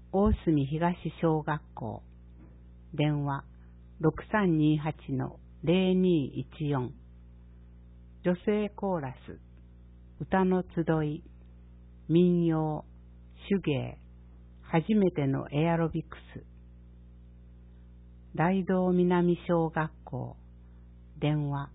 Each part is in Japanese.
大隅東小学校電話 6328-0214 女性コーラス歌の集い民謡手芸初めてのエアロビクス大道南小学校電話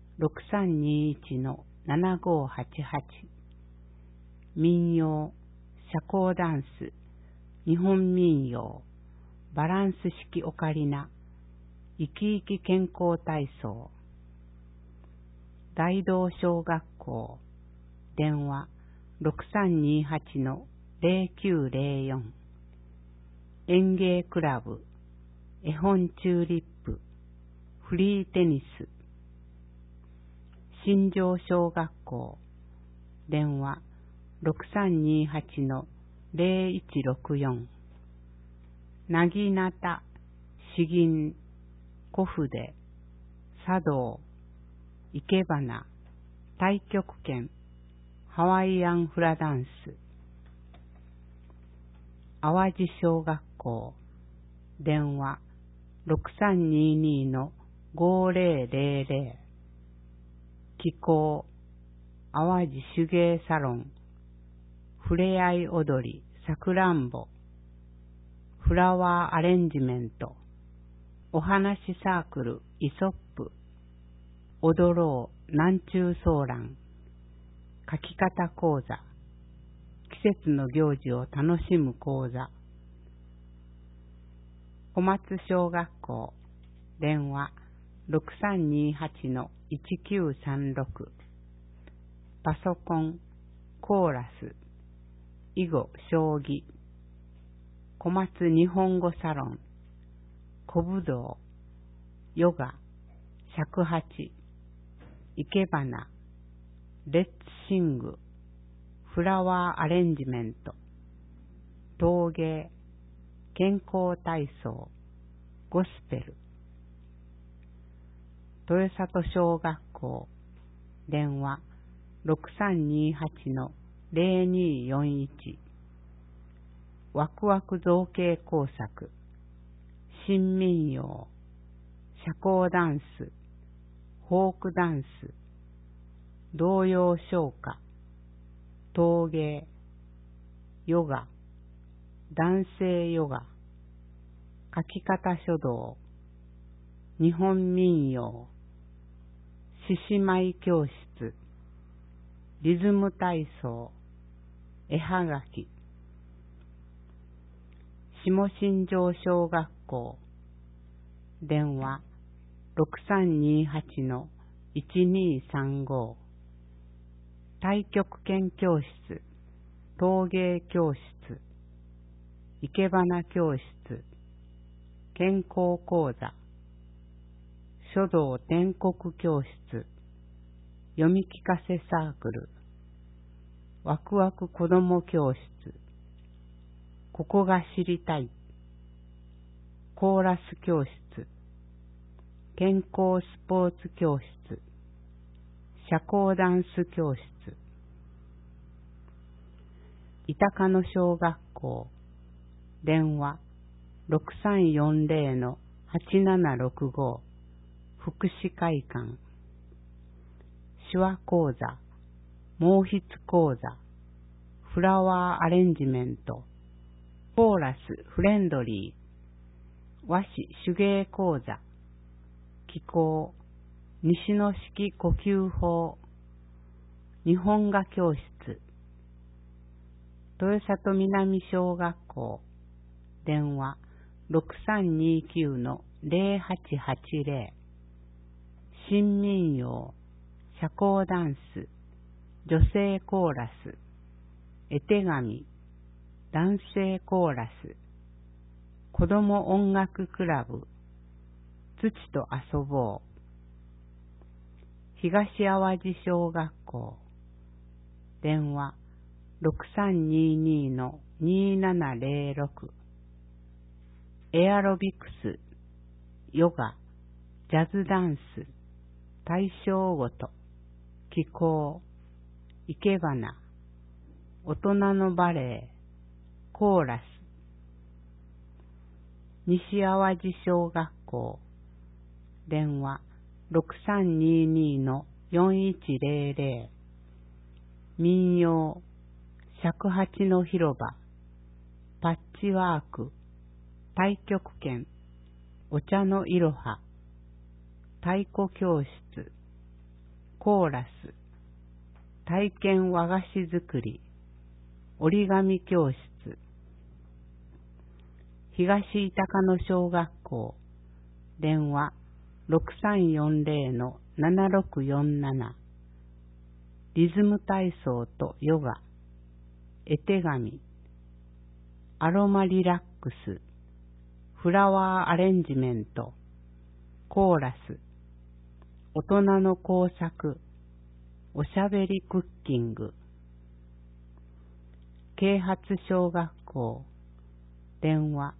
6321-7588 民謡社交ダンス日本民謡バランス式オカリナ生き生き健康体操大道小学校電話 6328-0904 園芸クラブ絵本チューリップフリーテニス新庄小学校電話 6328-0164 なぎなた詩吟小筆茶道生け花太極拳ハワイアンフラダンス淡路小学校電話 6322-5000 気候淡路手芸サロンふれあい踊りさくらんぼフラワーアレンジメントお話サークルイソップ踊ろう南中ソーラン書き方講座季節の行事を楽しむ講座小松小学校電話 6328-1936 パソコンコーラス囲碁将棋小松日本語サロン小武道ヨガ尺八生け花レッツシングフラワーアレンジメント陶芸健康体操ゴスペル豊里小学校電話 6328-0241 ワクワク造形工作新民謡社交ダンスフォークダンス童謡唱歌陶芸ヨガ男性ヨガ書き方書道日本民謡獅子舞教室リズム体操絵はがき下新庄小学校電話 6328-1235 太極拳教室陶芸教室生け花教室健康講座書道天国教室読み聞かせサークルワクワク子ども教室ここが知りたいコーラス教室健康スポーツ教室社交ダンス教室板鹿野小学校電話 6340-8765 福祉会館手話講座毛筆講座フラワーアレンジメントコーラスフレンドリー和紙手芸講座気候西野式呼吸法日本画教室豊里南小学校電話 6329-0880 新民謡社交ダンス女性コーラス絵手紙男性コーラス子ども音楽クラブ土と遊ぼう東淡路小学校電話 6322-2706 エアロビクスヨガジャズダンス対象ごと気候生け花大人のバレエコーラス西淡路小学校電話 6322-4100 民謡尺八の広場パッチワーク太極拳お茶のいろは太鼓教室コーラス体験和菓子作り折り紙教室東板鹿野小学校電話 6340-7647 リズム体操とヨガ絵手紙アロマリラックスフラワーアレンジメントコーラス大人の工作おしゃべりクッキング啓発小学校電話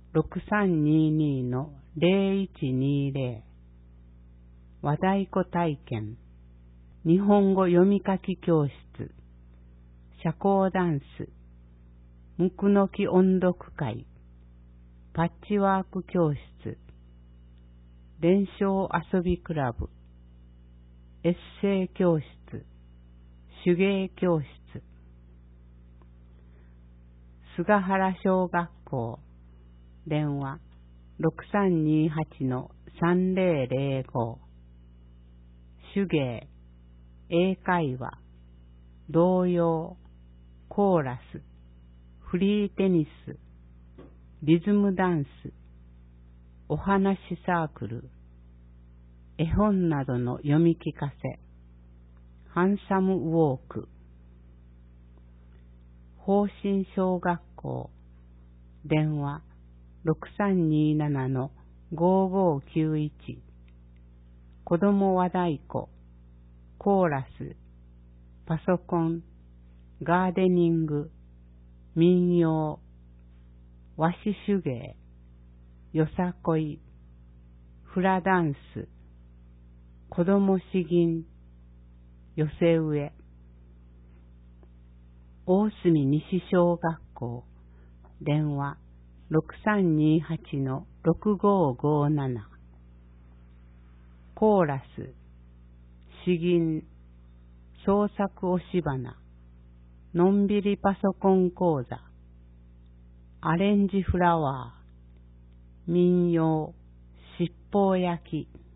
6322-0120 和太鼓体験日本語読み書き教室社交ダンスむくのき音読会パッチワーク教室伝承遊びクラブエッセイ教室手芸教室菅原小学校電話 6328-3005 手芸英会話童謡コーラスフリーテニスリズムダンスお話サークル絵本などの読み聞かせハンサムウォーク方針小学校電話 6327-5591 子ども和太鼓コーラスパソコンガーデニング民謡和紙手芸よさこいフラダンス子ども詩吟寄せ植え大隅西小学校電話 6328-6557 コーラス詩吟創作押し花のんびりパソコン講座アレンジフラワー民謡七宝焼き